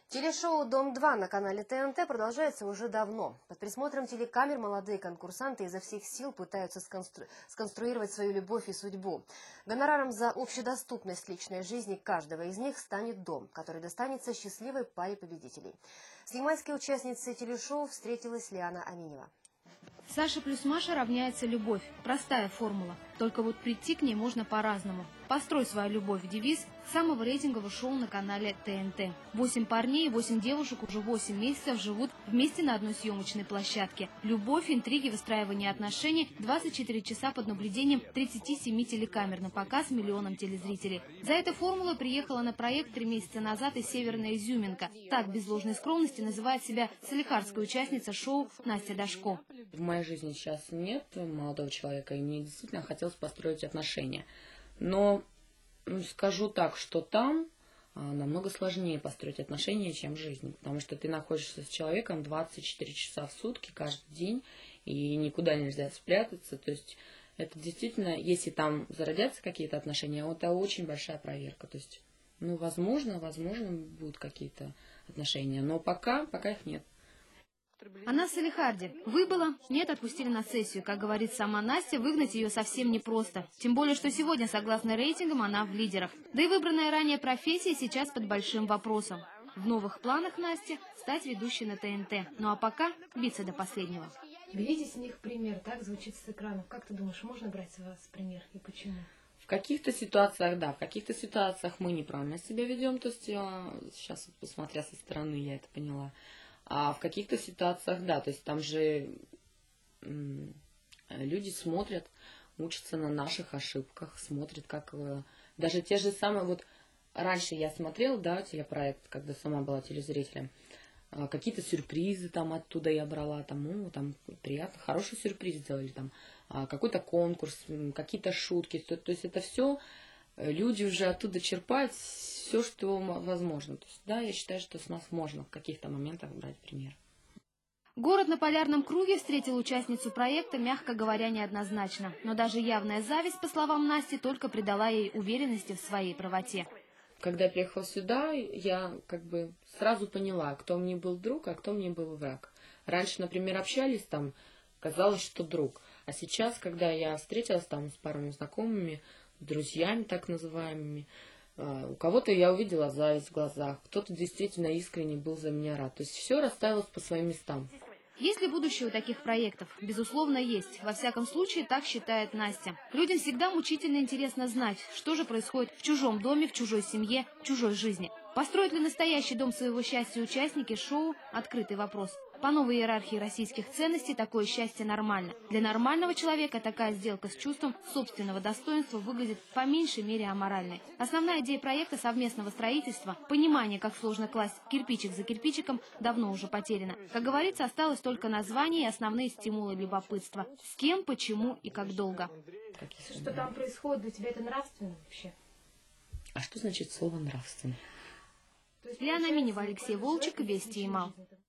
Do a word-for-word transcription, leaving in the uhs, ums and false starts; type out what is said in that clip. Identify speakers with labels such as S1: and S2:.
S1: Телешоу «Дом-два» на канале Т Н Т продолжается уже давно. Под присмотром телекамер молодые конкурсанты изо всех сил пытаются сконстру... сконструировать свою любовь и судьбу. Гонораром за общедоступность личной жизни каждого из них станет дом, который достанется счастливой паре победителей. С ямайской участницей телешоу встретилась Лиана Аминева.
S2: Саша плюс Маша равняется любовь. Простая формула. Только вот прийти к ней можно по-разному. «Построй свою любовь» – девиз самого рейтингового шоу на канале Т Н Т. Восемь парней и восемь девушек уже восемь месяцев живут вместе на одной съемочной площадке. Любовь, интриги, выстраивание отношений – двадцать четыре часа под наблюдением тридцати семи телекамер на показ миллионам телезрителей. За этой формулой приехала на проект три месяца назад из Северной Изюминка. Так, без ложной скромности, называет себя салихардская участница шоу Настя Дашко.
S3: В моей жизни сейчас нет молодого человека, и мне действительно хотелось построить отношения. Но скажу так, что там намного сложнее построить отношения, чем в жизни. Потому что ты находишься с человеком двадцать четыре часа в сутки, каждый день, и никуда нельзя спрятаться. То есть это действительно, если там зародятся какие-то отношения, это очень большая проверка. То есть, ну, возможно, возможно, будут какие-то отношения, но пока, пока их нет.
S2: Она в Салихарде. Выбыла, нет, отпустили на сессию. Как говорит сама Настя, выгнать ее совсем непросто. Тем более, что сегодня, согласно рейтингам, она в лидерах. Да и выбранная ранее профессия сейчас под большим вопросом. В новых планах Насти стать ведущей на Т Н Т. Ну а пока биться до последнего.
S4: Берите с них пример, так звучит с экранов. Как ты думаешь, можно брать с вас пример и почему?
S3: В каких-то ситуациях, да, в каких-то ситуациях мы неправильно себя ведем. То есть я, сейчас, посмотря со стороны, я это поняла. А в каких-то ситуациях, да, то есть там же м, люди смотрят, учатся на наших ошибках, смотрят, как э, даже те же самые, вот раньше я смотрела, да, телепроект, когда сама была телезрителем, э, какие-то сюрпризы там оттуда я брала, там, ну, там приятно, хороший сюрприз сделали, там, э, какой-то конкурс, какие-то шутки, то, то есть это все люди уже оттуда черпают все, что возможно. То есть, да, я считаю, что с нас можно в каких-то моментах брать пример.
S2: Город на полярном круге встретил участницу проекта, мягко говоря, неоднозначно. Но даже явная зависть, по словам Насти, только придала ей уверенности в своей правоте.
S3: Когда я приехала сюда, я как бы сразу поняла, кто мне был друг, а кто мне был враг. Раньше, например, общались там, казалось, что друг. А сейчас, когда я встретилась там с парами знакомыми, друзьями так называемыми, у кого-то я увидела зависть в глазах, кто-то действительно искренне был за меня рад. То есть все расставилось по своим местам.
S2: Есть ли будущее у таких проектов? Безусловно, есть. Во всяком случае, так считает Настя. Людям всегда мучительно интересно знать, что же происходит в чужом доме, в чужой семье, в чужой жизни. Построят ли настоящий дом своего счастья участники шоу – открытый вопрос. По новой иерархии российских ценностей такое счастье нормально. Для нормального человека такая сделка с чувством собственного достоинства выглядит по меньшей мере аморальной. Основная идея проекта совместного строительства, понимание, как сложно класть кирпичик за кирпичиком, давно уже потеряно. Как говорится, осталось только название и основные стимулы любопытства. С кем, почему и как долго.
S4: Что там происходит, для тебя это нравственно вообще?
S3: А что значит слово «нравственно»?
S2: Лиана Аминева, Алексей Волчек, Вести Ямал.